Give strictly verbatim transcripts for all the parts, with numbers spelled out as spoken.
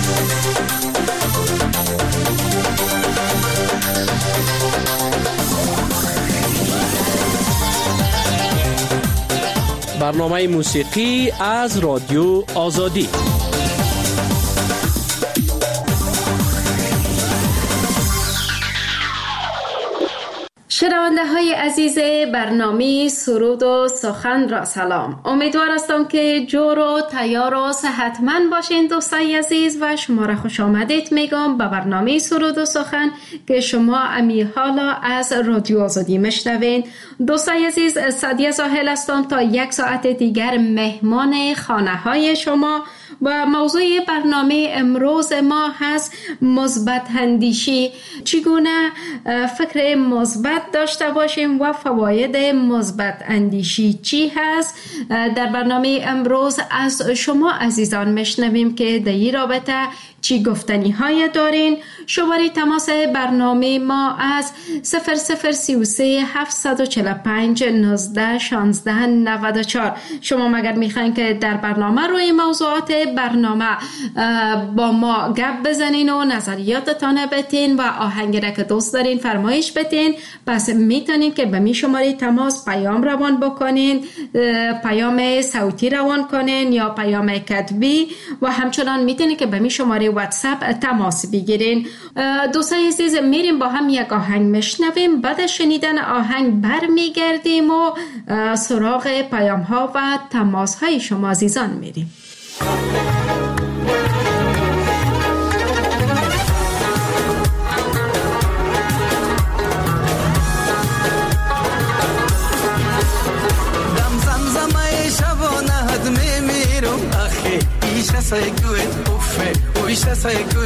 برنامه موسیقی از رادیو آزادی. شنونده های عزیز برنامه سرود و سخن را سلام. امیدوار هستم که جور و تیار و صحتمند باشین دوستای عزیز و شما را خوش آمدید میگم به برنامه سرود و سخن که شما امی حالا از رادیو آزادی میشنوین. دوستای عزیز، سعدیه زاهل هستم تا یک ساعت دیگر مهمان خانه های شما و موضوع برنامه امروز ما هست مثبت اندیشی. چگونه فکر مثبت داشته باشیم و فواید مثبت اندیشی چی هست؟ در برنامه امروز از شما عزیزان میشنویم که در این رابطه چی گفتنی های دارین. شماره تماس برنامه ما از صفر صفر سی و سه هفتصد و چهل و پنج نوزده شانزده نود و چهار. شما مگر میخواین که در برنامه روی موضوعات برنامه با ما گپ بزنین و نظریاتتان بتین و آهنگی را که دوست دارین فرمایش بتین، پس میتونین که به می شماره تماس پیام روان بکنین، پیام صوتی روان کنین یا پیام کتبی، و همچنان میتونین که به می شماره واتساپ تماس بگیرین. دوستای عزیز، میریم با هم یک آهنگ میشنویم، بعد از شنیدن آهنگ برمیگردیم و سراغ پیام ها و تماس های شما عزیزان میریم. سایکوه اوفه اویشا سایکوه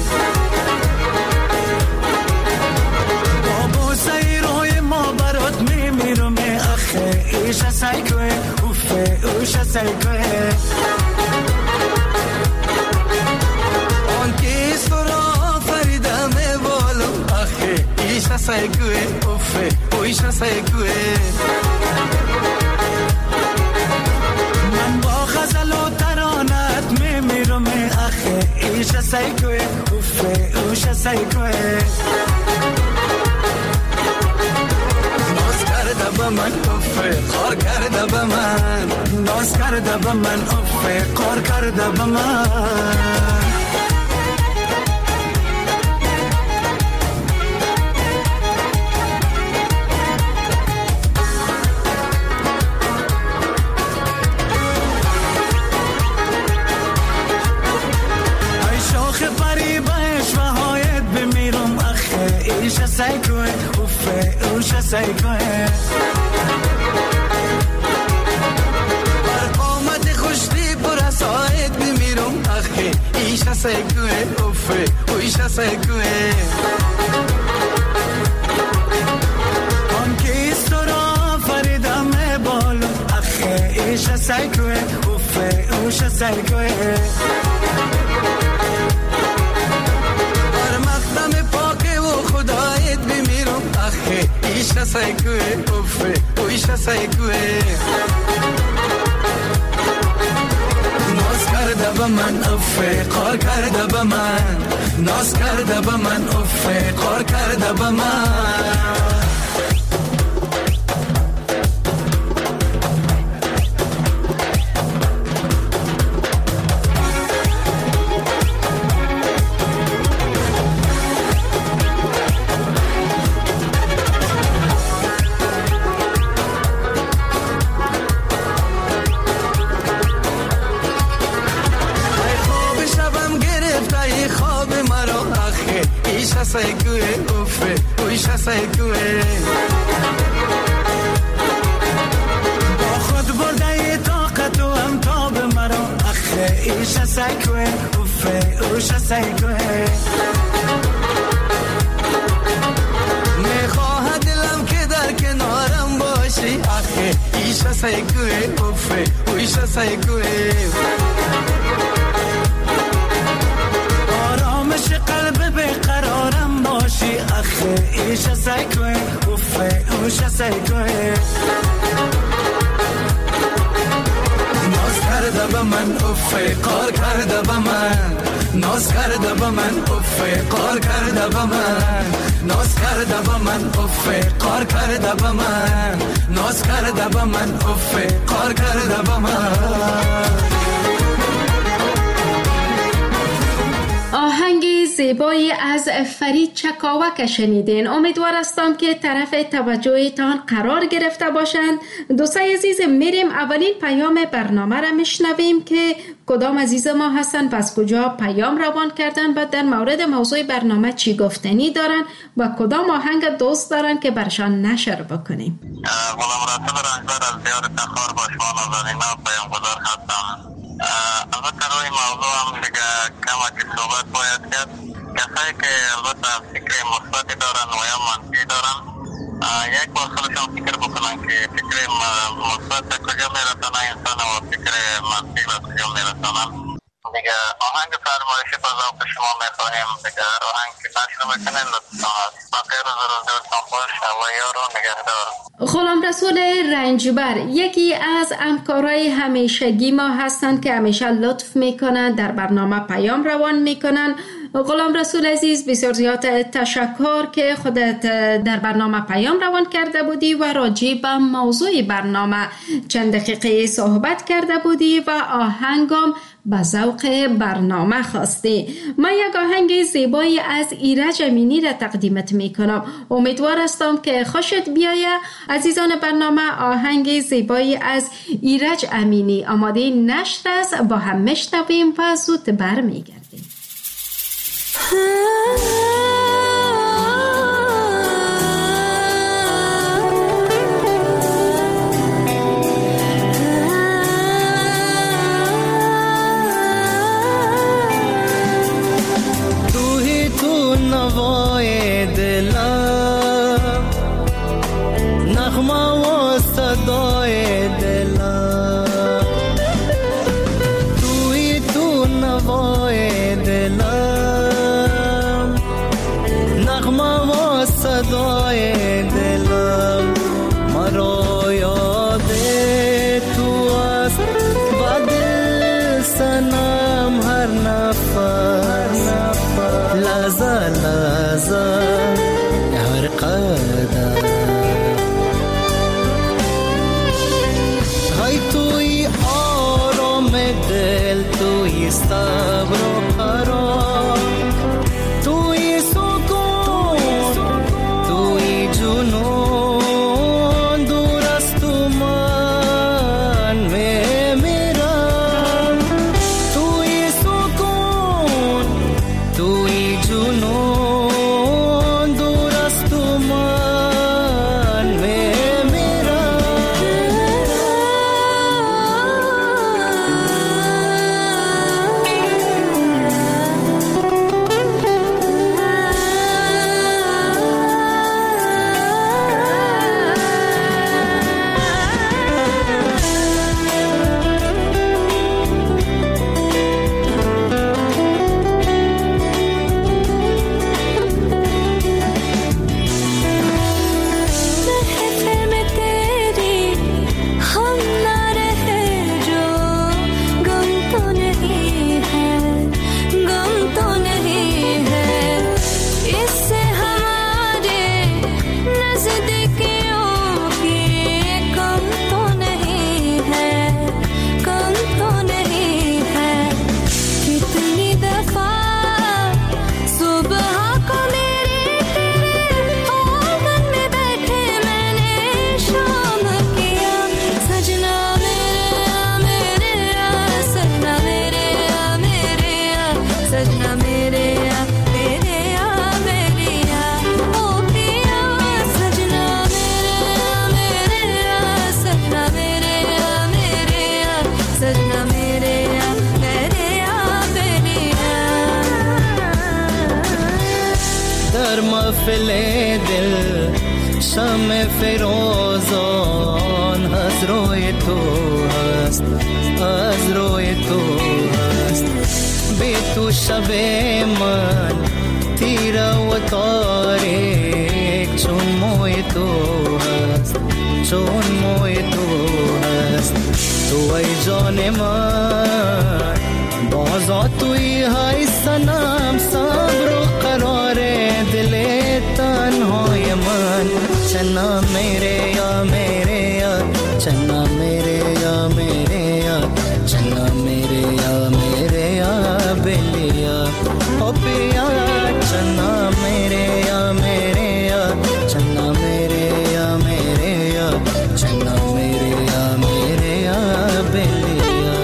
بابا سایروی ما برات میمیرم اخه ایشا سایکوه اوفه اویشا سایکوه آن که سرا فریدم بالو اخه ایشا سایکوه اوفه اویشا سایکوه من با غزل و ترانت میمیرم اخه ایشا سایکوه اوفه اوشا سایکوه ناز کرده با من اوفه خار کرده با من ناز کرده با من اوفه خار کرده با من ایشا سایکوه اوفه اوشا سایکوه بر قامت خوشتی پر از آید بمیرم اخی ایشا سایکوه اوفه اوشا سایکوه آن که استرا فریدم بالو اخی ایشا سایکوه اوفه اوشا سایکوه بر مقدم پاک و خدایت بمیرم اخی ایشا سایکوه اوفه اوشا سایکوه ناز کرده با من اوفه قار کرده با من ناز کرده با من اوفه قار کرده با من سایکوه اوفه اویشا سایکوه با خود برده طاقت و هم تاب مرا اخه ایشا سایکوه اوفه اوشا سایکوه میخواهد دلم که در کنارم باشی اخه ایشا سایکوه اوفه اویشا سایکوه آرامش قلب بقرارم باشی اخه ایشا سایکوه اوفه اوشا سایکوه ناز کرده با من اوفه قار کرده با من ناز کرده با من افه قار کرده با من ناز کرده با من افه قار کرده با من ناز کرده با من افه قار کرده با من. آهنگ زیبایی از فرید چکاوک شنیدین. امیدوار هستم که طرف توجهتان قرار گرفته باشند. دوستای عزیز، میریم اولین پیام برنامه را میشنویم که کدام عزیز ما هستن، پس کجا پیام روان کردن و در مورد موضوع برنامه چی گفتنی دارن و کدام آهنگ دوست دارن که برشان نشر بکنیم. غلام رسول رنجبر از دیار تخار با شما نازنین پیام گذار هستم. البته روی موضوع هم دیگه کم که صحبت باید کرد. کسایی که البته فکر مثبتی دارن و یا منفی دارن، یک بار خودشان فکر بکنن که فکر مثبت کجا میرسانه انسان و فکر منفی و کجا میرسانن. دیگه آهنگ فرمایشی با ذوق شما میخواهیم. دیگه آهنگ که نشر میکنین لطفا هست. بقیه روز روز دوستان خوش و یارو نگهدار. غلام رسول رنجبر یکی از همکارای همیشگی ما هستند که همیشه لطف میکنن، در برنامه پیام روان میکنن. غلام رسول عزیز، بسیار زیاد تشکر که خودت در برنامه پیام روان کرده بودی و راجع به موضوع برنامه چند دقیقه صحبت کرده بودی و آهنگم به ذوق برنامه خواستی. من یک آهنگ زیبایی از ایرج امینی را تقدیمت میکنم. امیدوار هستم که خوشت بیاید. عزیزان برنامه، آهنگ زیبایی از ایرج امینی آماده نشر است، با هم میشنویم و زود برمیگردیم. نوای دلم، نغمه و صدای دلم، توی تو نوای دلم، نغمه و صدای دلم، مرا یاد تو است با دل سنم هر نفس، لحظه لحظه هر قدم، های توی آرام دل، توی صبر و قرار، توی سکون، توی جنون، دور از تو من میمیرم، توی سکون، توی جنون، دور از تو من میمیرم. در محفل دل شمع فیروزان از روی تو هست، از روی تو هست، بی تو شب من تیره و تاریک چون موی تو هست، چون موی تو هست، تو ای جان من بازا توی هست سنم صبر و قرار دل تنهای من چنا میره یا میره یا چنا میره یا میره یا چنا میره یا میره یا بلیا او پیا چنا میره یا میره یا چنا میره یا میره یا چنا میره یا میره یا بلیا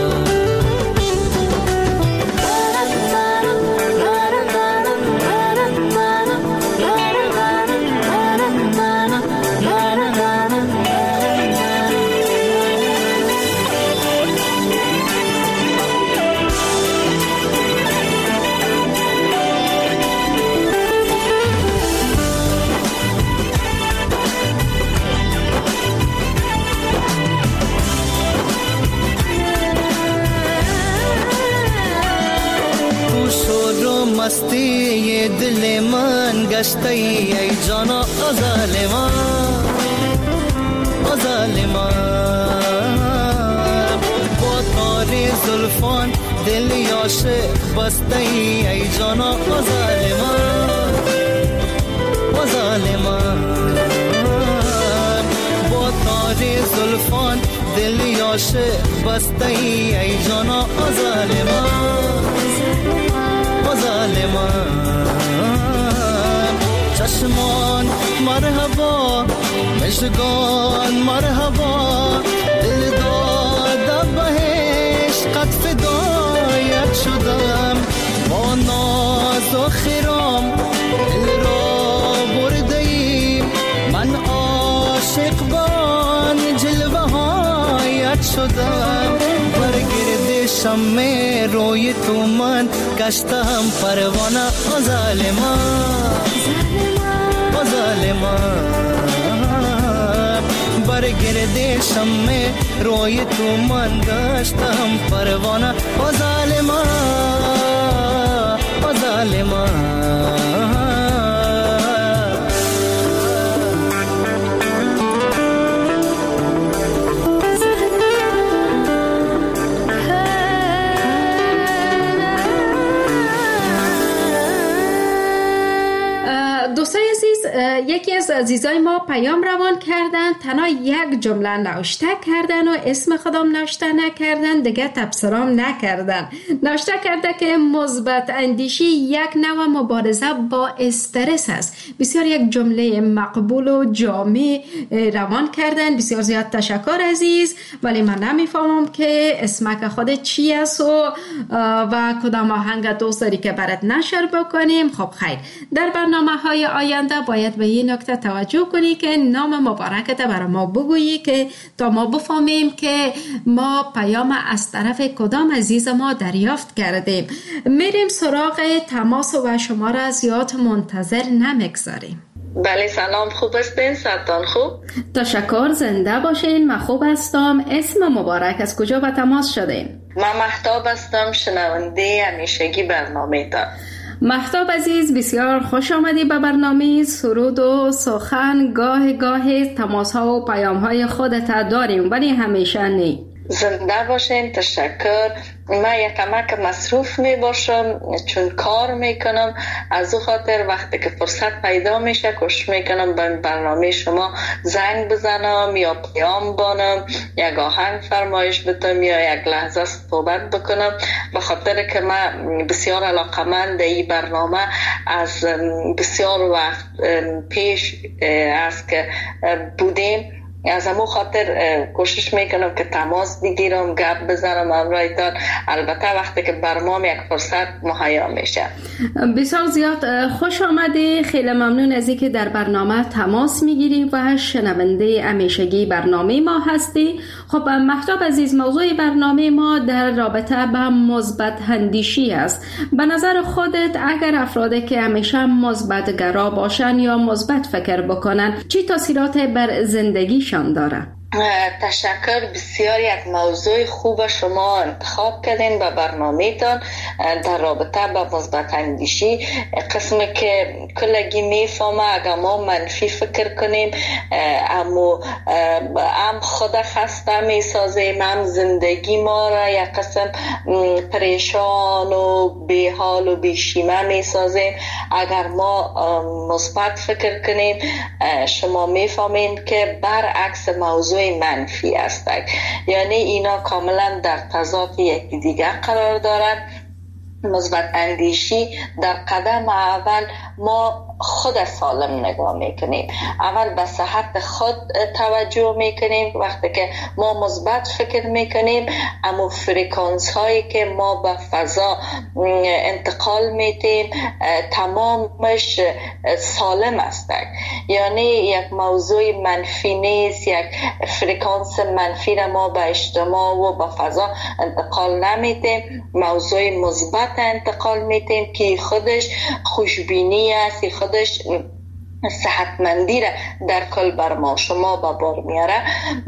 مستی یہ دل من گشتی ای جانا ظالما ظالما با تار زلفان دل عاشق بستی ای جانا ظالما ظالما با تار زلفان دل عاشق بستی ای جانا ظالما ظالمان چشمان مرحبا مشگان مرحبا دل داد بهش قد فدایت شدم با ناز و خرام دل را برده‌ای من عاشق بان جلوه هایت شدم برگرد شم روی تو من گشتم پروانه او ظالما او ظالما برگرد شم روی تو من گشتم پروانه او ظالما او ظالما یکی از عزیزای ما پیام روان کردن، تنها یک جمله نوشته کردن و اسم خودم نوشته نکردن، دیگه تبصرام نکردن. نوشته کرده که مثبت اندیشی یک نوع مبارزه با استرس است. بسیار یک جمله مقبول و جامع روان کردن. بسیار زیاد تشکر عزیز، ولی من نمیفهمم که اسمک خودت چی است و و کدام آهنگ دوست داری که برات نشر بکنیم. خب خیر، در برنامه های آینده باید به این نکته توجه کنی که نام مبارکت برای ما بگویی که تا ما بفهمیم که ما پیام از طرف کدام عزیز ما دریافت کردیم. میریم سراغ تماس و شما را زیاد منتظر نمیگذاریم. بله سلام، خوب هستین؟ سلطان خوب؟ تشکر، زنده باشین. من خوب هستم. اسم مبارک از کجا به تماس شدین؟ من مهتاب هستم، شنونده همیشگی برنامه تا. مهتاب عزیز، بسیار خوش آمدی به برنامه سرود و سخن. گاه گاه تماس ها و پیام های خودت داریم ولی همیشه نی. زنده باشین. تشکر. من یک کمک مصروف می باشم چون کار میکنم، از او خاطر وقتی که فرصت پیدا میشه کوشش میکنم به برنامه شما زنگ بزنم یا پیام بانم، یک آهنگ فرمایش بدم یا یک لحظه صحبت بکنم، به خاطر که من بسیار علاقمند این برنامه از بسیار وقت پیش است که بودیم. از همون خاطر کوشش میکنم که تماس بگیرم، گپ بزنم همراهتان، البته وقتی که برام یک فرصت مهیا میشه. بسیار زیاد خوش آمدی. خیلی ممنون از اینکه در برنامه تماس میگیری و شنونده همیشگی برنامه ما هستی. خب مهتاب عزیز، موضوع برنامه ما در رابطه با مثبت اندیشی است. به نظر خودت اگر افرادی که همیشه مثبت گرا باشن یا مثبت فکر بکنن چی تاثیرات بر زندگیشان داره؟ تشکر. بسیار یک موضوع خوب شما انتخاب کردین به برنامه‌تان در رابطه با مثبت اندیشی. قسمی که کلگی میفهمه اگر ما منفی فکر کنیم اما هم خود خسته میسازیم، هم زندگی ما را یک قسم پریشان و بیحال و بیشیمه میسازیم. اگر ما مثبت فکر کنیم شما میفهمین که برعکس موضوع منفی است، یعنی اینا کاملا در تضاد یکی دیگر قرار دارد. مثبت اندیشی در قدم اول ما خود سالم نگاه میکنیم، اول به صحت خود توجه میکنیم. وقتی که ما مثبت فکر میکنیم اما فرکانس هایی که ما به فضا انتقال میدیم تمامش سالم است، یعنی یک موضوع منفی نیست، یک فرکانس منفی را ما به اجتماع و به فضا انتقال نمیدیم، موضوع مثبت انتقال میدیم که خودش خوشبینی است، خودش صحتمندی را در کل بر ما شما به بار میاره.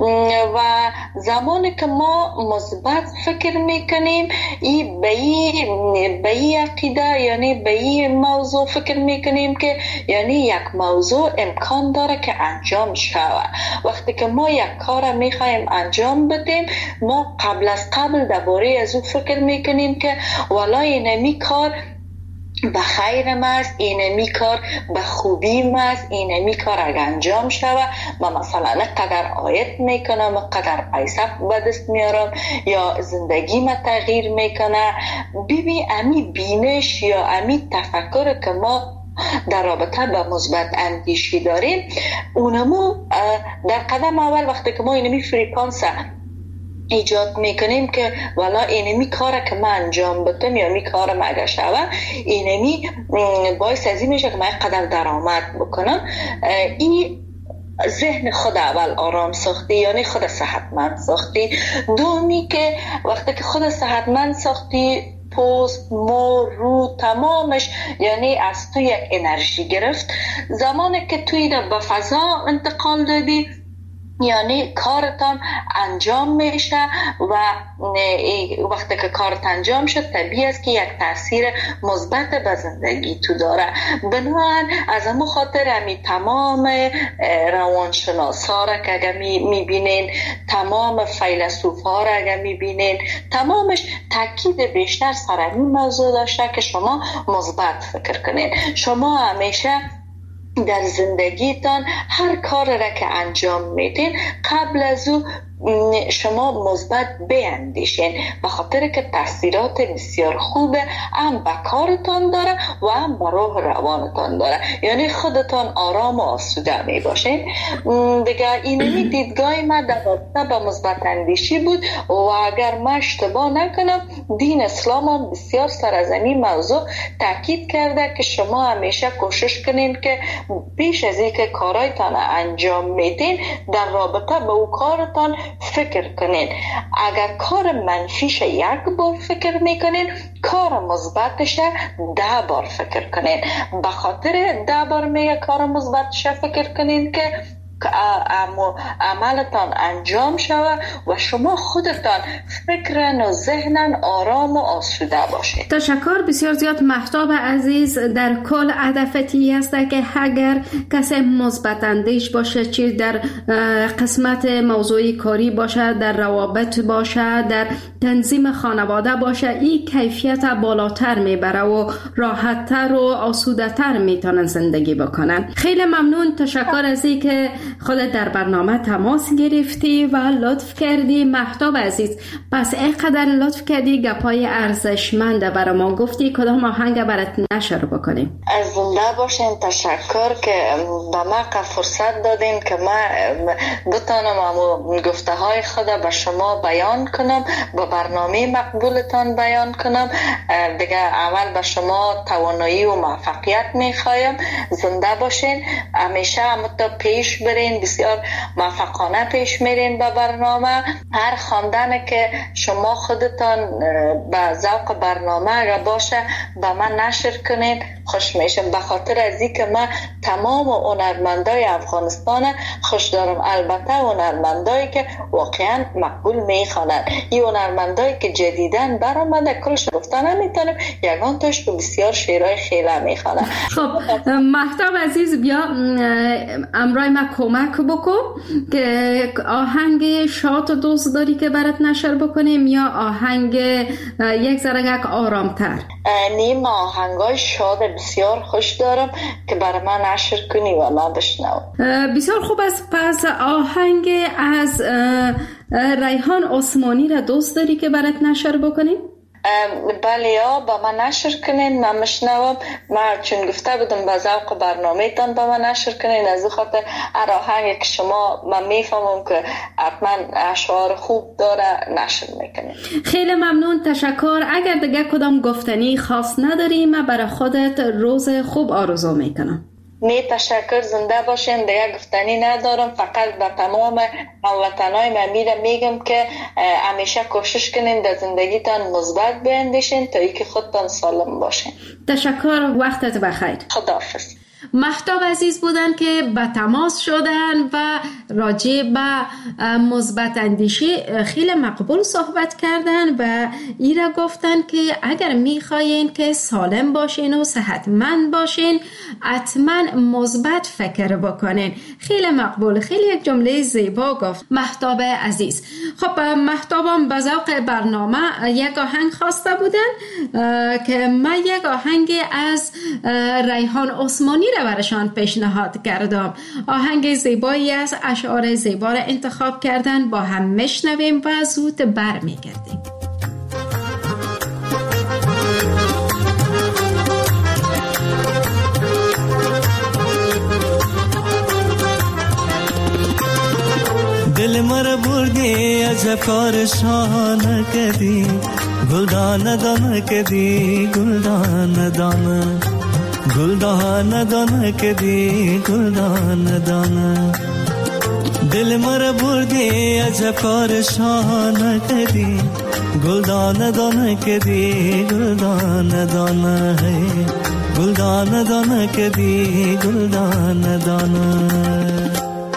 و زمانی که ما مثبت فکر میکنیم ای به این به این عقیده، یعنی به این موضوع فکر میکنیم که یعنی یک موضوع امکان داره که انجام شود. وقتی که ما یک کار میخوایم انجام بدیم ما قبل از قبل درباره از او فکر میکنیم که والا اینمی کار به خیرم است، اینمی کار به خوبیم است، اینمی کار اگر انجام شود و مثلا قدر آیت میکنم، قدر پیسه به دست میارم یا زندگی ما تغییر میکنه. ببین امی بینش یا امی تفکر که ما در رابطه با مثبت اندیشی داریم اونمو در قدم اول وقتی که ما اینمی فریکانس ایجاد میکنیم که والا اینمی کاره که من انجام بدم یا می کارم اگر شود اینمی باعث ازی میشه که من قدر درآمد بکنم. این ذهن خود اول آرام ساختی، یعنی خود صحتمند ساختی. دومی که وقتی که خود صحتمند ساختی پوست، مو، رو تمامش یعنی از تو یک انرژی گرفت. زمانی که توی به فضا انتقال دادی یعنی کارتان انجام میشه و وقتی که کارت انجام شد طبیعی است که یک تاثیر مثبت به زندگی تو داره. بنابراین از همون خاطر همی تمام روانشناسا را که اگر میبینین، تمام فیلسوفا را اگر میبینین، تمامش تاکید بیشتر سر این موضوع داشته که شما مثبت فکر کنین. شما همیشه در زندگیتان هر کار را که انجام میدین قبل از او شما مثبت بیندیشین، به خاطر که تاثیرات بسیار خوبه هم به کارتان داره و هم به روح روانتان داره، یعنی خودتان آرام و آسوده می باشین دیگه. اینمی دیدگاه ما در رابطه با مثبت اندیشی بود و اگر من اشتباه نکنم دین اسلام هم بسیار سر از این موضوع تاکید کرده که شما همیشه کوشش کنین که پیش از اینکه کارایتان انجام میدین در رابطه با او کارتان فکر کنین. اگر کار منفیش یک بار فکر میکنین کار مثبتش ده بار فکر کنین. به خاطر ده بار میگه کار مثبتش فکر کنین که عملتان انجام شود و شما خودتان فکرن و ذهنن آرام و آسوده باشید. تشکر بسیار زیاد. مهتاب عزیز، در کل هدفتی است که اگر کسی مثبت اندیش باشه، چی در قسمت موضوعی کاری باشه، در روابط باشه، در تنظیم خانواده باشه، این کیفیت بالاتر میبره و راحتتر و آسوده‌تر میتونن زندگی بکنن. خیلی ممنون. تشکر از این که خودت در برنامه تماس گرفتی و لطف کردی. مهتاب عزیز، پس اینقدر لطف کردی گپای ارزشمند برای ما گفتی، کدام آهنگ برات نشر بکنیم؟ از زنده باشین. تشکر که به من فرصت دادین که من بتانم امو گفته های خود به شما بیان کنم، به برنامه مقبولتان بیان کنم دیگه. اول به شما توانایی و موفقیت میخوایم. زنده باشین، همیشه همتا پیش برین هستین، بسیار موفقانه پیش میرین به برنامه. هر خواندن که شما خودتان به ذوق برنامه اگر باشه به من نشر کنین خوش میشم، به خاطر از این که من تمام هنرمندای افغانستان خوش دارم، البته هنرمندایی که واقعا مقبول میخوانن. این هنرمندایی که جدیدن برآمده کلش گفتن نمیتونم، یگان توش که بسیار شعرهای خیلی میخوانن. خب مهتاب عزیز بیا امرای ما کمک بکن که آهنگ شاد و دوست داری که برات نشر بکنیم یا آهنگ یک ذره آرامتر؟ نیم آهنگای شاد بسیار خوش دارم که برای من نشر کنی و من بشنوم. بسیار خوب است. پس آهنگ از ریحان عثمانی را دوست داری که برات نشر بکنیم؟ بله یا با من نشر کنین، من مشنوم. من چون گفته بودم به ذوق برنامه تان با من نشر کنین، از این خاطر هر آهنگی که شما من میفهمم که حتما اشعار خوب داره نشر میکنین. خیلی ممنون، تشکر. اگر دیگه کدام گفتنی خاص نداری من برای خودت روز خوب آرزو میکنم. می تشکر، زنده باشین. دیگه گفتنی ندارم، فقط به تمام هموطنای من میرم میگم که همیشه کوشش کنین در زندگیتان مثبت بیندیشین تا اینکه خودتان سالم باشین. تشکر، وقتت بخیر. خداحافظ. مهتاب عزیز بودن که به تماس شدن و راجع به مثبت اندیشی خیلی مقبول صحبت کردن و ایرا گفتن که اگر میخواین که سالم باشین و صحتمند باشین حتما مثبت فکر بکنین. خیلی مقبول، خیلی یک جمله زیبا گفت مهتاب عزیز. خب مهتابم به ذوق برنامه یک آهنگ خواسته بودن که من یک آهنگ از ریحان عثمانی را برشان پیشنهاد کردم. آهنگ زیبایی است، اشعار زیبا را انتخاب کردن، با هم میشنویم و زود برمیگردیم. دل مر بردی عجب کار شان کدی، گلدان دان کدی گلدان دان، گلدان دان کدی گلدان دان. دل مر بردی عجب کار شان کدی، گلدان دان کدی گلدان دان ہے، گلدان دان کدی گلدان دان.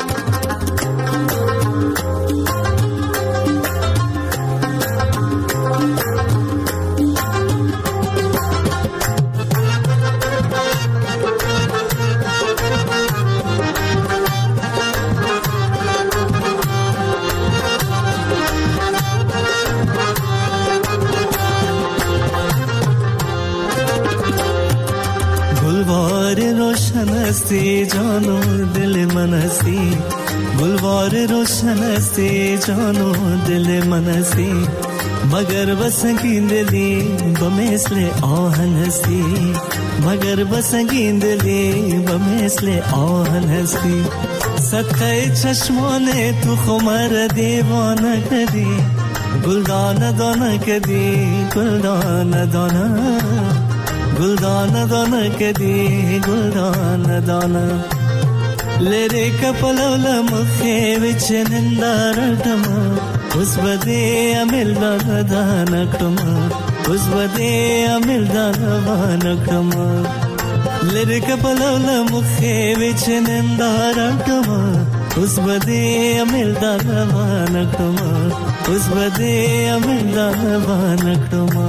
हस्ती जानो दिल मनसी, गुलवार रोशन हस्ती जानो दिल मनसी, मगर बसंगी दिली बमेसले आहन हस्ती, मगर बसंगी दिली बमेसले आहन हस्ती. सत्य चश्माने तू खुमर दीवाना कदी, गुलदान दाना कदी गुलदान दाना, गुलदान दाना कदी गुलदान दाना. लेरे कपलवल मुखे विच निंदारटमा, उस बदे अमिल दानकटमा, उस बदे अमिल दानकटमा. लेरे कपलवल मुखे विच निंदारटमा, उस बदे अमिल दानकटमा, उस बदे अमिल दानकटमा.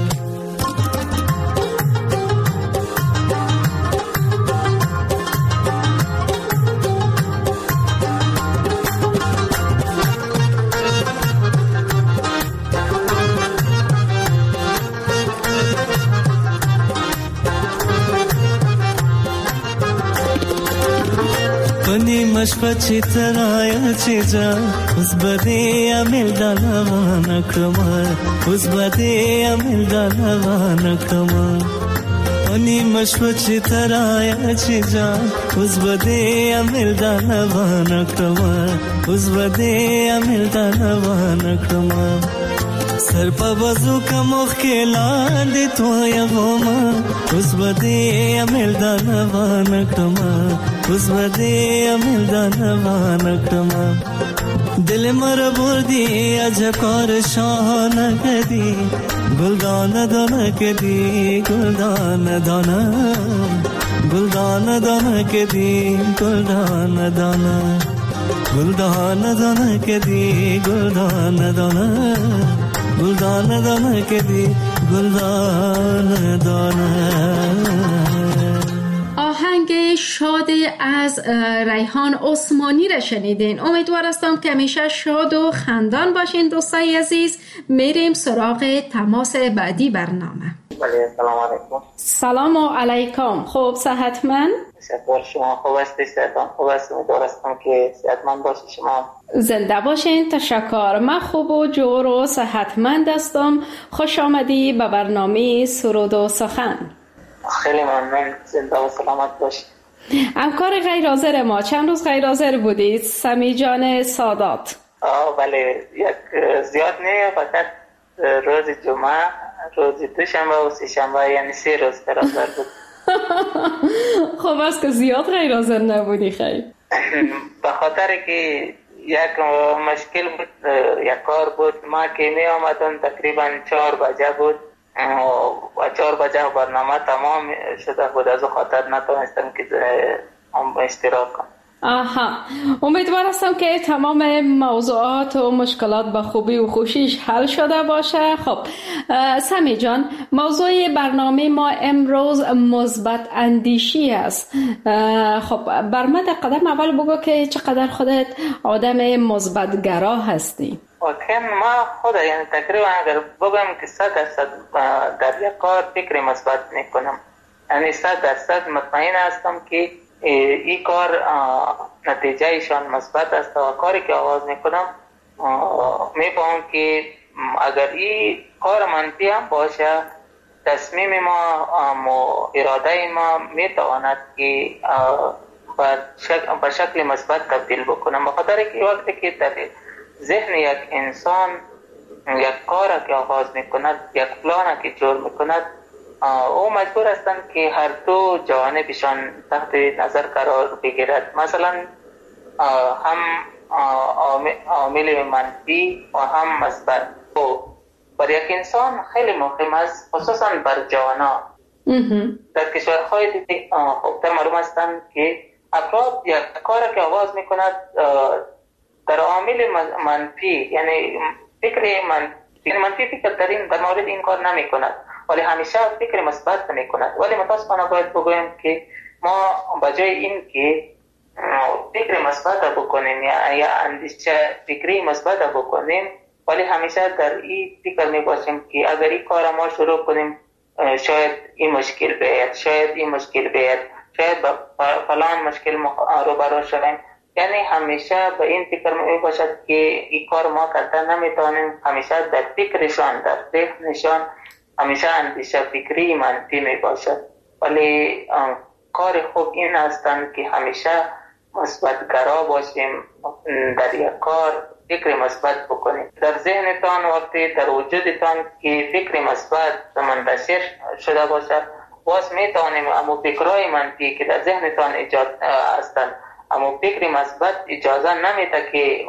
मशपची तराया चीजा, उस बदे अमिल दालवाना क्रमा, उस बदे अमिल दालवाना क्रमा. अनि मशपची तराया चीजा, उस बदे अमिल दालवाना क्रमा, उस बदे अमिल दालवाना क्रमा. سر په بازو کا مخ کې لاندې تویا وما اوس بده امل دان وان کما اوس بده امل دان وان کما دل مر بردی اج کور شان کدی گلدان دان کدی گلدان دان گلدان دان کدی گلدان دان گلدان دان کدی گلدان دان گلدان دان کدی گلدان دان. آهنگ شاد از ریحان عثمانی را شنیدین. امیدوار هستم که همیشه شاد و خندان باشین دوستای عزیز. میریم سراغ تماس بعدی برنامه. بله سلام علیکم. سلام علیکم. خوب صحتمند؟ شکر شما خوب هستی؟ صحتان خوب است؟ امیدوار هستم که صحتمند باشی شما. زنده باشین. تشکر. من خوب و جور و صحتمند هستم. خوش آمدی به برنامه سرود و سخن. خیلی ممنون. زنده و سلامت باشی. همکار غیر حاضر ما چند روز غیر حاضر بودید؟ سمی جان سادات. آه بله یک زیاد نه، فقط روز جمعه، روز دوشنبه و سه شنبه، یعنی سه روز غیر حاضر بود. خب است که زیاد غیر حاضر نبودی. خیلی به خاطر که یک مشکل بود، یک کار بود. ما که می آمدم تقریبا چهار بجه بود و چهار بجه برنامه تمام شده بود، از خاطر نتونستم که اشتراک کنم. آها، امیدوار هستم که تمام موضوعات و مشکلات به خوبی و خوشیش حل شده باشه. خب سمی جان، موضوع برنامه ما امروز مثبت اندیشی است. خب بر مد قدم اول بگو که چقدر خودت آدم مثبت گرا هستی. واقعا ما خود یعنی تقریبا اگر بگم که صد درصد در یک کار فکر مثبت میکنم، یعنی صد درصد مطمئن هستم که این کار نتیجه ایشان مثبت است و کاری که آغاز میکنم میفهمم که اگر این کار منفی هم باشه، تصمیم ما و اراده ما میتواند که به شکل مثبت تبدیل بکنم. بخاطر که وقتی که در ذهن یک انسان یک کار که آغاز میکند، یک پلان که جور میکند، او مجبور هستند که هر دو جوانبشان تحت نظر قرار بگیرد. مثلا هم عامل منفی و هم مثبت. بر یک انسان خیلی مهم است، خصوصا بر جوانا. در کشورهای دیگه خوبتر معلوم هستند که افراد یک کار که آغاز میکند در عامل منفی، یعنی فکر منفی منفی فکر در این در مورد این کار نمی کند، ولی همیشه فکر مثبت می کند. ولی متاسفانه باید بگویم که ما بجای این که فکر مثبت بکنیم یا یا اندیشه فکری مثبت بکنیم، ولی همیشه در این فکر می باشیم که اگر این کار ما شروع کنیم شاید این مشکل بیاید، شاید این مشکل بیاید، شاید با فلان مشکل روبرو شویم. یعنی همیشه به این فکر می باشد که این کار ما کردن نمیتونیم. همیشه در فکرشان، در ذهنشان همیشه اندیشه فکری منفی می باشد. ولی کار خوب این هستند که همیشه مثبت گرا باشیم، در یک کار فکر مثبت بکنیم. در ذهنتان وقتی در وجودتان که فکر مثبت منتشر شده باشد، باز می توانیم اما فکرهای منفی که در ذهنتان ایجاد هستند، اما فکر مثبت اجازه نمیده که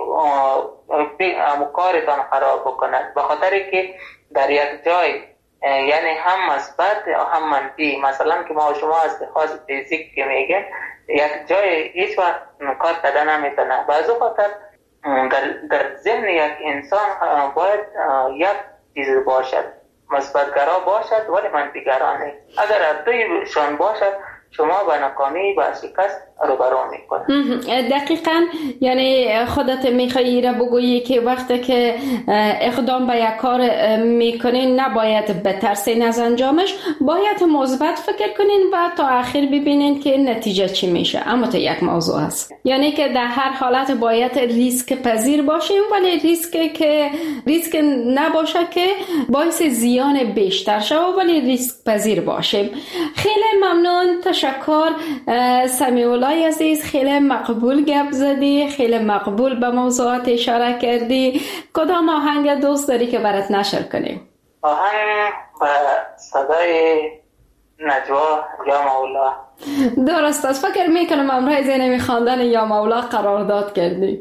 اما کارتان خراب بکند. به خاطر که در یک جای یعنی هم مثبت و هم منفی، مثلا که ما و شما از لحاظ فیزیک که میگیم یک جای هیچ وقت کار کردن نمیتونه. بعضی خاطر در, در ذهن یک انسان باید یک چیز باشد، مثبت گرا باشد ولی منفی گرا نیست. اگر از دوی شان باشد شما به ناکامی، به شکست روبرو میکنه. دقیقاً، یعنی خودت میخوایی را بگویی که وقتی که اقدام به یک کار میکنین نباید بترسین از انجامش، باید مثبت فکر کنین و تا آخر ببینین که نتیجه چی میشه. اما تا یک موضوع هست، یعنی که در هر حالت باید ریسک پذیر باشیم، ولی ریسک که ریسک نباشه که باعث زیان بیشتر شه، ولی ریسک پذیر باشیم. خیلی ممنون. تشکر تشکر. سمیع الله عزیز، خیلی مقبول گپ زدی، خیلی مقبول به موضوعات اشاره کردی. کدام آهنگ دوست داری که برات نشر کنیم؟ آهنگ به صدای نجوا یا مولا. درست است. فکر میکنم امروز زینمی خواندن یا مولا قرارداد کردی.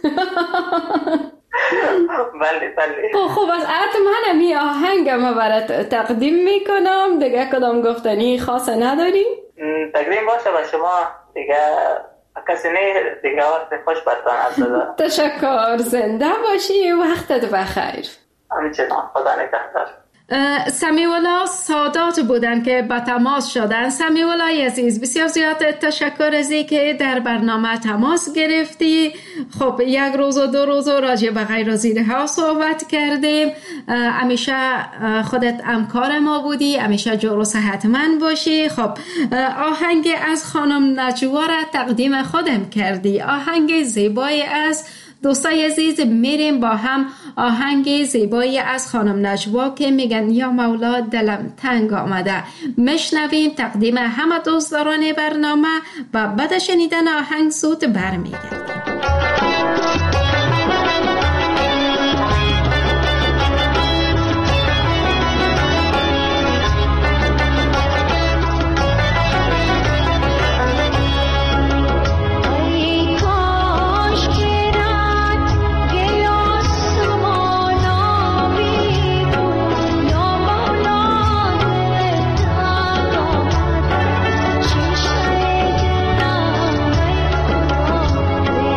بله بله. خوب است. حتما می آهنگ ما برات تقدیم میکنم. دیگه کدام گفتنی خاص نداری؟ تقدیم باشه به شما دیگه، کسی نه دیگه. وقت خوش برتان هست. تشکر. زنده باشی، وقتت بخیر. همچنان، خدا نگهدار. سمیع الله سادات بودن که با تماس شدن. سمیع الله عزیز، بسیار زیاد تشکر از این که در برنامه تماس گرفتی. خب یک روز و دو روز راجع به غیر از اینها صحبت کردیم. همیشه خودت همکار ما بودی، همیشه جور و صحتمند باشی. خب آهنگ از خانم نجوا را تقدیم خودم کردی، آهنگ زیبای از دوستای عزیز. میریم با هم آهنگ زیبایی از خانم نجوا که میگن یا مولا دلم تنگ آمده مشنویم، تقدیم همه دوستداران برنامه و بعد شنیدن آهنگ زود برمیگردیم. Thank you.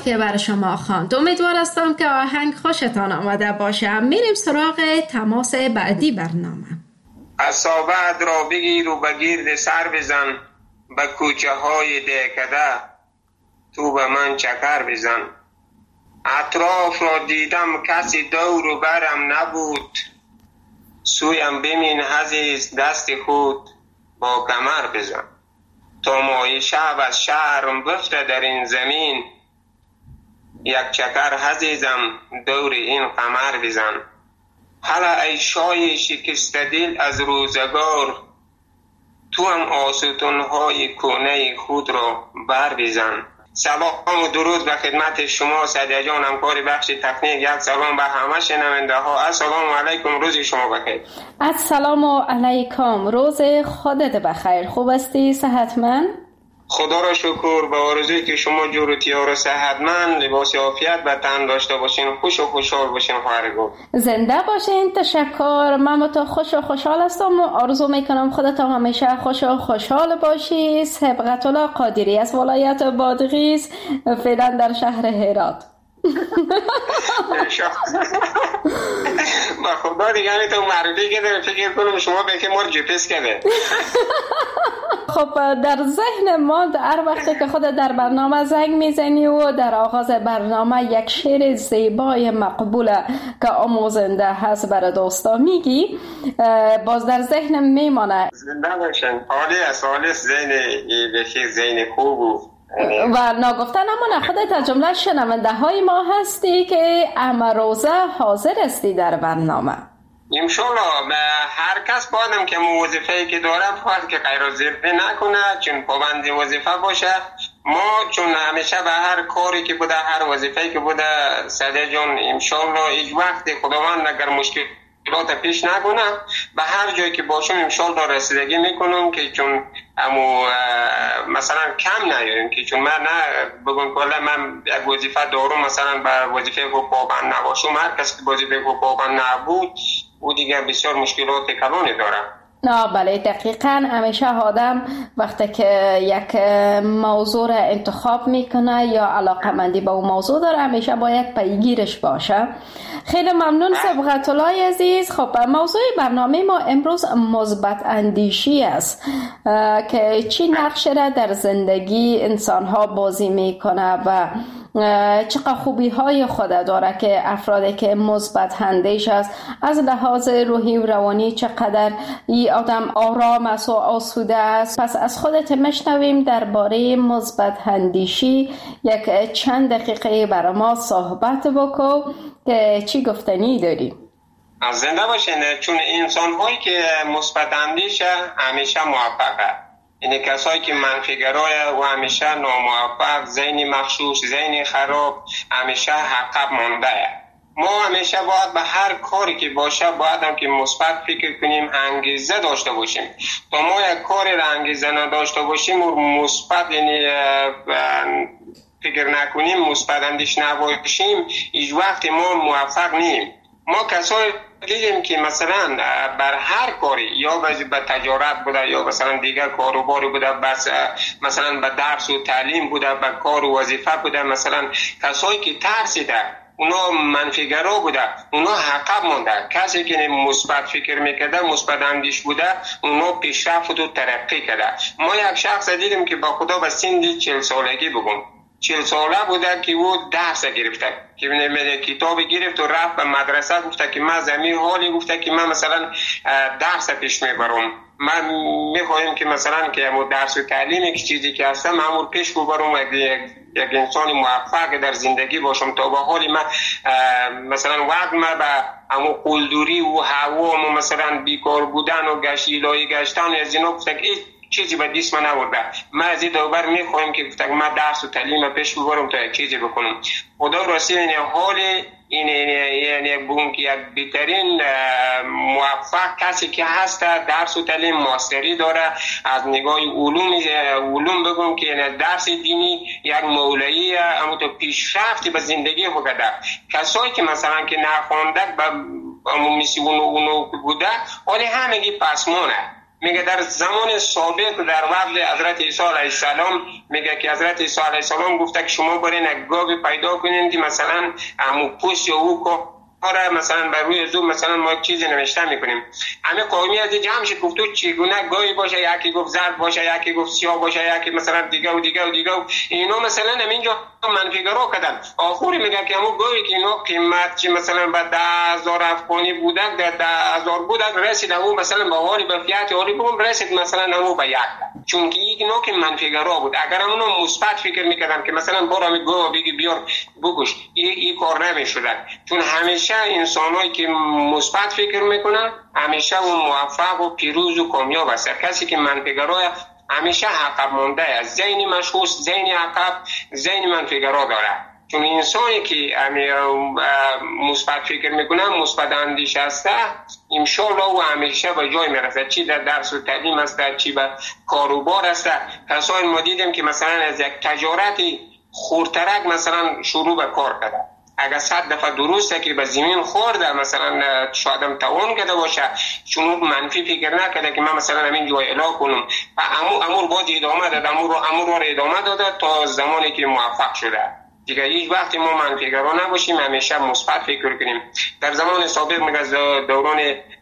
که برای شما خواند. امیدوار هستم که آهنگ خوشتان آمده باشه. میریم سراغ تماس بعدی برنامه. اصابت را بگیر و به گرد سر بزن، به کوچه های دهکده تو به من چکر بزن. اطراف را دیدم کسی دور و برم نبود، سویم بمین عزیز دست خود با کمر بزن. تا مای شب از شهرم بفته در این زمین، یک چکر عزیزم دور این قمر بزن. حالا ای شای شکست دل از روزگار، تو هم آستونهای کهنه خود را بر بزن. سلام و درود به خدمت شما سعدیه جان، همکار بخش تکنیک. یک سلام به همه شنونده ها. السلام علیکم، روز شما بخیر. السلام علیکم، روز خودت بخیر. خوب هستی؟ صحتمند؟ خدا را شکر. به آرزویی که شما جور و تیار و صحتمند، لباس عافیت به تن داشته باشین، خوش و خوشحال باشین. خواهرگو زنده باشین. تشکر. من تو خوش و خوشحال هستم و آرزو میکنم خودت همیشه خوش و خوشحال باشی. سبقت الله قادری از ولایت بادغیس، فعلا در شهر هرات. با خدا دیگه تو معروفی که داره فکر کنم شما به که مار جپس کرده. خب در ذهن ما هر وقتی که خود در برنامه زنگ میزنی و در آغاز برنامه یک شعر زیبای مقبول که آموزنده هست برای دوستا میگی، باز در ذهنم میمانه. زنده باشن. حالی از حالی ذهن بخیر، ذهن خوب و و ناگفته نمونه خودت از جمله شنونده های ما هستی که امروزه حاضر هستی در برنامه. انشالله هر کس بادم که وظیفه‌ای که داره باید که غیر وظیفه نکنه، چون پابند وظیفه باشه. ما چون همیشه به هر کاری که بوده، هر وظیفه‌ای که بوده سعدیه جان، انشالله هیچ وقت خداوند اگر مشکل مشکلات پیش نکنه، به هر جایی که باشم انشالله رسیدگی میکنم که چون امو مثلا کم نیاریم که چون من نه بگم کلا من یک وظیفه دارم مثلا به وظیفه کو پابند نباشم. هر کسی که وظیفه کو پابند نبود او دیگه بسیار مشکلات کلانی داره. نه بله دقیقاً. همیشه آدم وقتی که یک موضوع را انتخاب میکنه یا علاقه مندی به اون موضوع داره، همیشه باید پیگیرش باشه. خیلی ممنون سبقت الله عزیز. خب موضوع برنامه ما امروز مثبت اندیشی است که چی نقش را در زندگی انسان ها بازی میکنه و چقدر خوبی های خود داره که افرادی که مثبت اندیش است از لحاظ روحی و روانی چقدر این آدم آرام است و آسوده است. پس از خودت مشنویم درباره مثبت اندیشی یک چند دقیقه برای ما صحبت بکن که چی گفتنی داری؟ زنده باشین. چون انسان هایی که مثبت اندیشه همیشه موفقه، اینه کسایی که منفیگرای و همیشه ناموفق، ذهن مغشوش، ذهن خراب، همیشه عقب مانده. ما همیشه باید به هر کاری که باشه باید هم که مثبت فکر کنیم، انگیزه داشته باشیم. تا ما یک کاری را انگیزه نداشته باشیم و مثبت یعنی فکر نکنیم، مثبت اندیش نباشیم، هیچ وقت ما موفق نیم. ما کسایی دیدیم که مثلا بر هر کاری یا به تجارت بوده یا مثلا دیگر کاروباری بوده، بس مثلا به درس و تعلیم بوده، به کار و وظیفه بوده، مثلا کسایی که ترسیده اونا منفیگرا بوده، اونا عقب مونده. کسی که مثبت فکر میکرده، مثبت اندیش بوده، اونا پیشرفت و ترقی کرده. ما یک شخص دیدیم که با خدا به سن چهل سالگی بگم چهل ساله بوده که او درس گرفته، که میگه کتاب گرفت و رفت به مدرسه، گفته که من زمین حالی، گفته که من مثلا درس پیش میبرم، من میخوایم که مثلا که امو درس و تعلیم یک چیزی که هستم من پیش ببرم، یک یک انسان موفق در زندگی باشم. تا به حالی من مثلا وقت من به امو قلدوری و هوا و مثلا بیکار بودن و گشت ایلایی گشتن از اینا گفته که چیزی به دست من نورده. من از این دوبر میخوایم که گفتم من درس و تعلیم پیش ببرم تا یک چیزی بکنم. خدا راستی این حال این یعنی بگم که یک بهترین موفق کسی که هست درس و تعلیم ماستری داره از نگاه علوم علوم بگم که درس دینی یک مولایی اما تو پیشرفتی به زندگی خود ده. کسایی که مثلا که نخوانده به مثل اونو اونو بوده حالی همگی پسمانه. میگه در زمان سابق در وقت حضرت عیسی علیه السلام میگه که حضرت عیسی علیه السلام گفته که شما برین یک گاوی پیدا کنین که مثلا امو پوست یا او آره مثلا بر روی زوم مثلا ما چیزی نوشته میکنیم. همه قومی از جمع شد گفت تو چگونه گاوی باشه، یکی گفت زرد باشه، یکی گفت سیاه باشه، یکی مثلا دیگه و دیگه و دیگه و اینا مثلا همینجا منفیگرا کردن. آخری میگه که همون گاوی که اینا قیمت چی مثلا به ده هزار افغانی بودک در ده هزار بودک رسید همون مثلا به حالی به فیات حالی بگم رسید مثلا همون به یک، چون که یک نوع که منفیگرا بود. اگر همون مثبت فکر میکردن که مثلا برو می گاو بگی بیار بگوش این کار نمیشد، چون همیشه انسانایی که مثبت فکر میکنن همیشه اون موفق و پیروز و کامیاب است. کسی که منفیگرا همیشه عقب مونده است، ذهن مشخوص، ذهن عقب، ذهن منفیگرا داره. چون انسانی که مثبت فکر میکنه، مثبت اندیش است، ان شاء الله او همیشه به جای میرسه، چی در درس و تعلیم است، چی به کاروبار است. کسایی ما دیدیم که مثلا از یک تجارتی خردترک مثلا شروع به کار کرده، اگر صد دفعه درسته که به زمین خورده مثلا شاید هم توان کرده باشه، چون منفی فکر نکرده که من مثلا همین جای اعلام کنم و امور امور باید ادامه داد، امور رو امور رو ادامه داده تا زمانی که موفق شده. دیگه هیچ وقتی ما منفیگرا نباشیم، همیشه مثبت فکر کنیم. در زمان سابق میگه دوران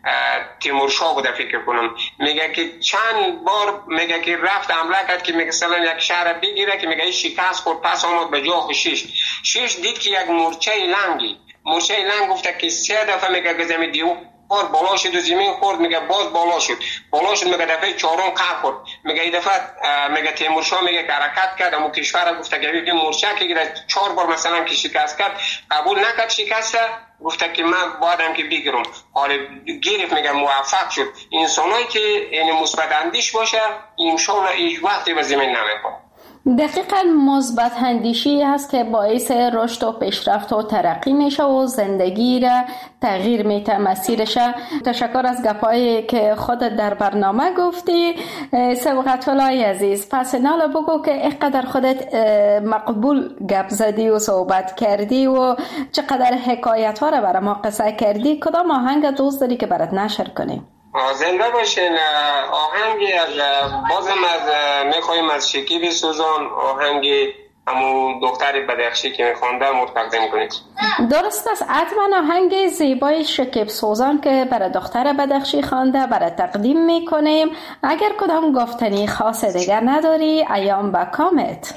تیمورشاه بوده فکر کنم، میگه که چند بار میگه که رفت حمله کرد که مثلا یک شهر بگیره که میگه شکست خورد، پس آمد به جا خشیش شش دید که یک مورچه لنگی مورچه لنگ گفته که سه دفعه میگه که زمین دیو بار بالا شد و زمین خورد، میگه باز بالا شد بالا شد میگه دفعه چهارم قهر خورد، میگه این دفعه میگه تیمورشاه میگه که حرکت کرد، اما کشور گفته که این مورچه که چهار بار مثلا که شکست کرد قبول نکرد شکست، گفته که من بایدم که بگیرم، حالا گرفت میگه موفق شد. انسانایی که یعنی مثبت اندیش باشه ان شاء الله هیچ وقتی به زمین نمیخوره. دقیقاً مثبت اندیشی هست که باعث رشد و پیشرفت و ترقی میشه و زندگی را تغییر میده، مسیرش. تشکر از گپایی که خودت در برنامه گفتی سبقت الله عزیز. پس نالا بگو که اینقدر خودت مقبول گپ زدی و صحبت کردی و چقدر حکایت ها را برای ما قصه کردی، کدام آهنگ دوست داری که برات نشر کنیم؟ زنده باشین. آهنگی از بازم از میخوایم از شکیب سوزان، آهنگی همون دختر بدخشی که میخوانده مرتقدم کنید. درست است، حتما آهنگ زیبای شکیب سوزان که برای دختر بدخشی خوانده برای تقدیم میکنیم. اگر کدام گفتنی خاص دیگر نداری ایام با کامت.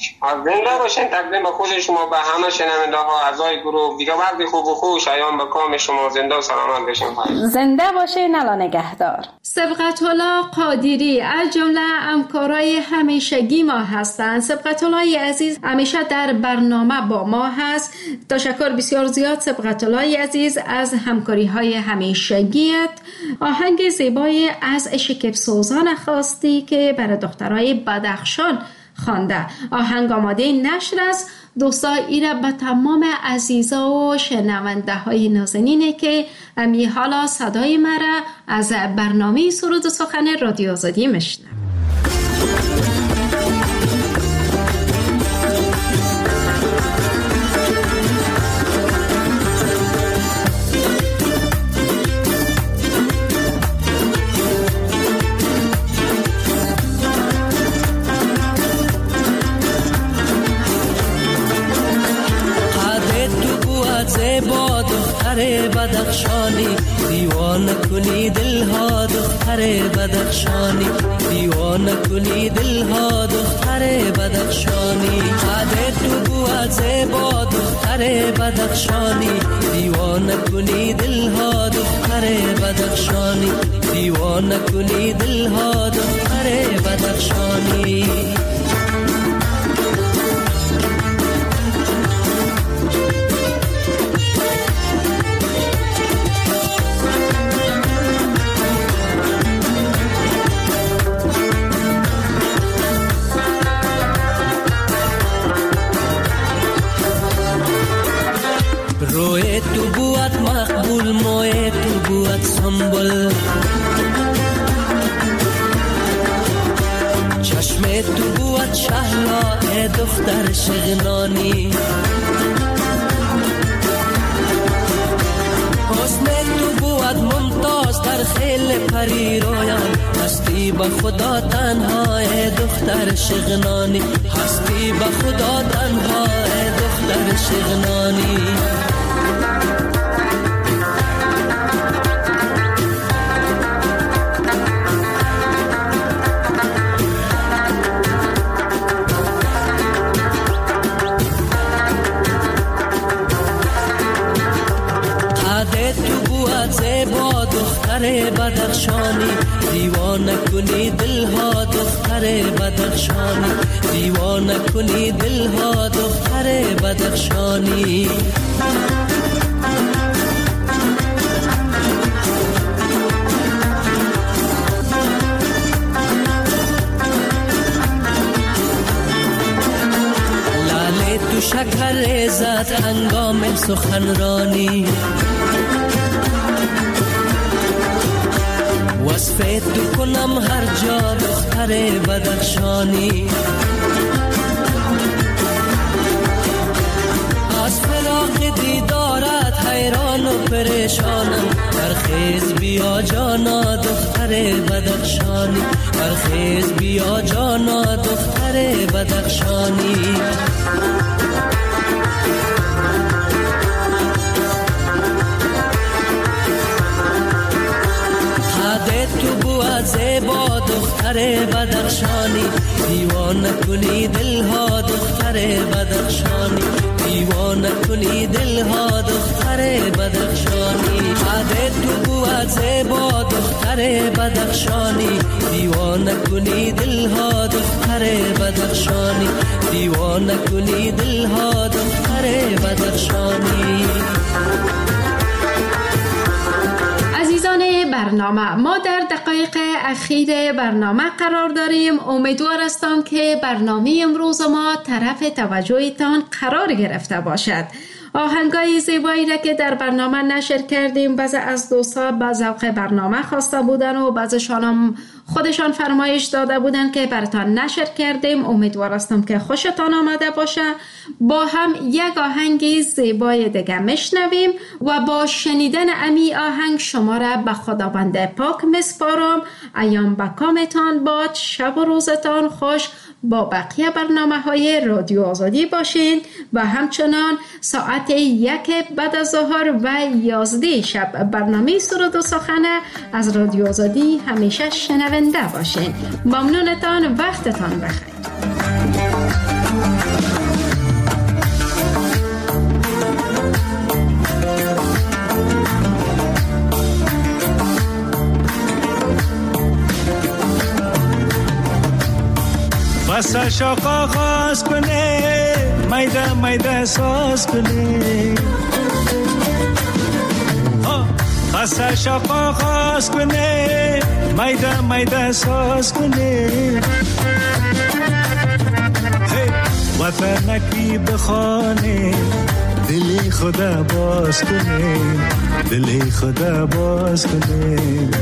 زنده باشین. تقدیم به خود شما، به همه شنونده ها، اعضای گروه دیگه، وقتی خوب و خوش ایام با کام شما. زنده و سلامت باشین. زنده باشین. الله نگهدار. سبقت الله قادری از جمله همکارای همیشگی ما هستند. سبقت الله عزیز همیشه در برنامه با ما هست. تشکر بسیار زیاد سبقت الله عزیز از همکاری های همیشگیت. آهنگ زیبای از شکیب سوزان خواستی که برای دخترای بدخشان خوانده. آهنگ آماده نشر است. دوستا ایره به تمام عزیزا و شنونده های نازنینه که امی حالا صدای مرا از برنامه سرود و سخن رادیو آزادی میشنوه. زیبا دختر بدخشانی، دیوانه کنی دلها دختر بدخشانی، دیوانه کنی دلها دختر بدخشانی. قد تو بود زیبا دختر بدخشانی، دیوانه کنی دلها دختر بدخشانی، دیوانه کنی دلها دختر بدخشانی. روی تو بود مقبول، موی تو بود سنبل، چشم تو بود شهلا ای دختر شغنانی، حسن تو بود ممتاز در خیل پری رویان، از هستی به خدا تنها ای دختر شغنانی، هستی به خدا تنها ای دختر شغنانی. زیبا دختر بدخشانی، دیوانه کنی دلها دختر بدخشانی، دیوانه کنی دلها دختر بدخشانی. لاله تو شکر زد هنگام سخنرانی، وصفه تو کنم هر جا دختر بدخشانی. از فراق دیدارت حیران و پریشانم، برخیز بیا جانا دختر بدخشانی، برخیز بیا جانا دختر بدخشانی. تو بود زیبا دختر بدخشانی، دیوانه کنی دلها دختر بدخشانی، دیوانه کنی دلها دختر بدخشانی. تو بود زیبا دختر بدخشانی، دیوانه کنی دلها دختر بدخشانی، دیوانه کنی دلها دختر بدخشانی. عزیزان برنامه، ما در دقایق اخیر برنامه قرار داریم. امیدوار هستم که برنامه امروز ما طرف توجهتان قرار گرفته باشد. آهنگای زیبایی را که در برنامه نشر کردیم، بعضی از دوستان با ذوق برنامه خواسته بودن و بعضیشان هم خودشان فرمایش داده بودن که براتان نشر کردیم. امیدوار هستم که خوشتان آمده باشه. با هم یک آهنگ زیبای دیگه میشنویم و با شنیدن امی آهنگ شما را به خداوند پاک میسپارم. ایام به کامتان باد، شب و روزتان خوش. با بقیه برنامه های رادیو آزادی باشین و همچنان ساعت یک بعد از ظهر و یازده شب برنامه سرود و سخنه از رادیو آزادی همیشه شنونده باشین. ممنونتان، وقتتان بخیر. بسا شاق آغاز کنه، میده میده ساز کنه. بسا شاق آغاز کنه، میده میده ساز کنه. وطنکی بخانه، دلی خدا باز کنه، دلی خدا باز کنه.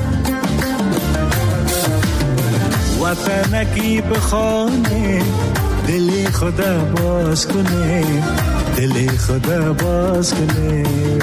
وطنکی بخانه، دلی خدا باز کنه، دلی خدا باز کنه.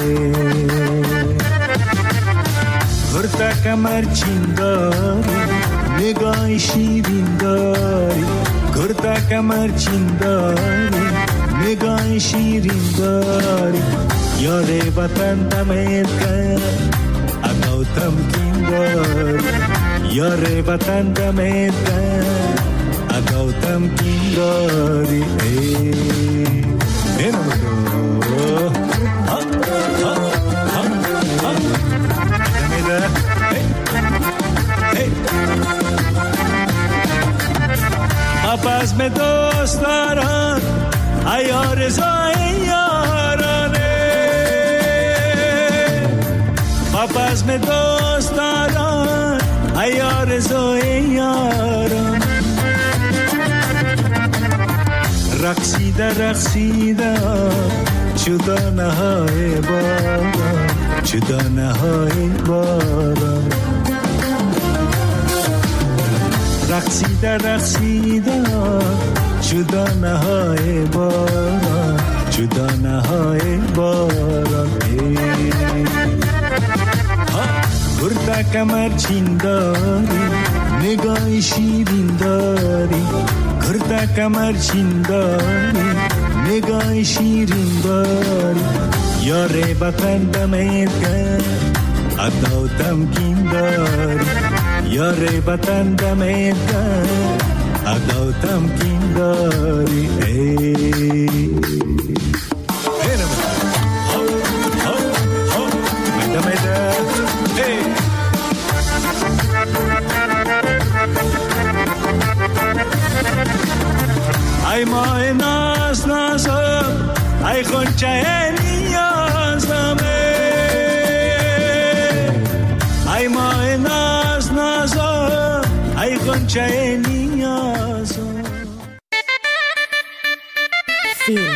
گرتا کمر چین داری، نگاه شیرین داری. گرتا کمر چین داری، نگاه شیرین داری. یاد وطن دمید کرد، اگاو تمکین داری. یار وطن دمید کرد، اگاو تمکین داری. اینو بکن ها ها ها ها دمیده پس می دوست دارم ایار زای یارانه. پس می دوست دارم ایار زای یارانه. رقصیده رقصیده چدانه های باران، چدانه های باران. رقصیده رقصیده چدانه های باران، چدانه های باران. گرتا کمر چین داری، نگاه شیرین داری، کرده کمر چین داری، نگاه شیرین داری، یاره بخندمت کرد اداو تمکین داری، یاره بخندمت کرد اداو تمکین داری. ای ای ماه ناز نازم، ای خونچه نیازمه، ای ماه ناز نازم، ای خونچه نیازم. فیلم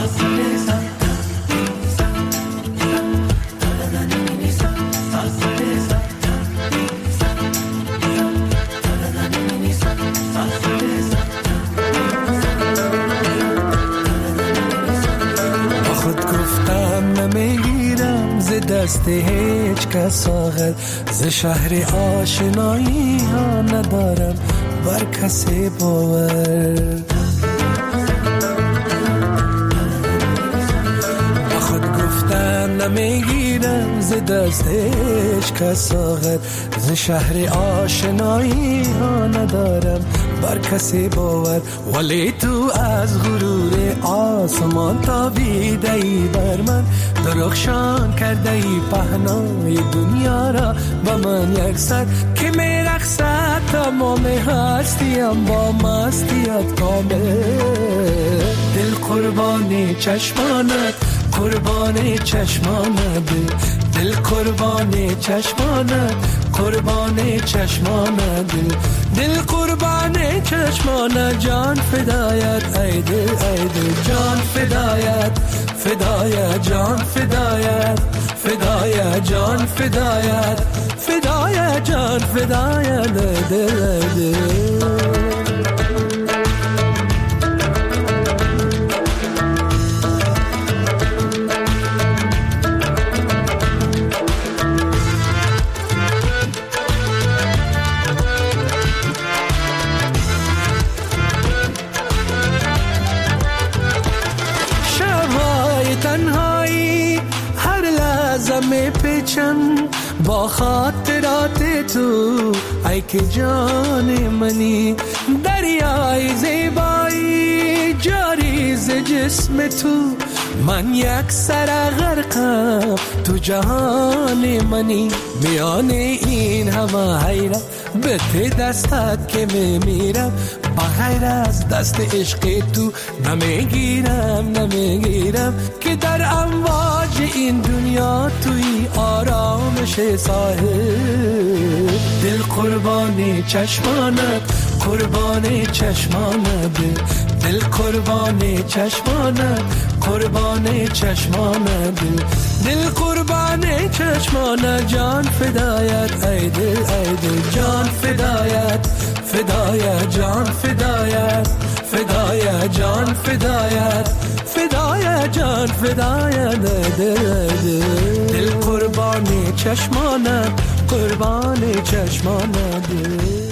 دست هیچ کس آخر ز شهر آشنایی ها ندارم بر کسی باور با خود گفتن نمیگیرم ز دست هیچ کس آخر ز شهر آشنایی ها ندارم بر کسی باور ولی تو از غرور آسمان تابیده ای بر من درخشان کرده ای پهنای دنیا را با من یک سر که می رقصد تمام هستیم با مستیت کامل دل قربان چشمانت قربان چشمانت دل قربان چشمانت قربان چشمانت دل قربان چشمانت جان فدایت ای دل ای دل جان فدایت فدایت جان فدایت فدایت جان فدایت فدایت جان فدایت دل دل با خاطرات تو ای که جان منی دریای زیبایی جاری ز جسم تو من یک سر غرقم تو جهان منی میان این همه حیرت به ته دستت که میمیرم بغیر از دست عشق تو نمیگیرم نمیگیرم که در امواج این دنیا توی آرامش ساحل دل قربان چشمانت قربان چشمانت دل قربان چشمانت قربان چشمانت دل قربان چشمانت جان فدایت ای دل ای دل جان فدایت فدایت جان فدایت فدایت جان فدایت فدایت جان فدایت دل دل قربان چشمانت قربان چشمانت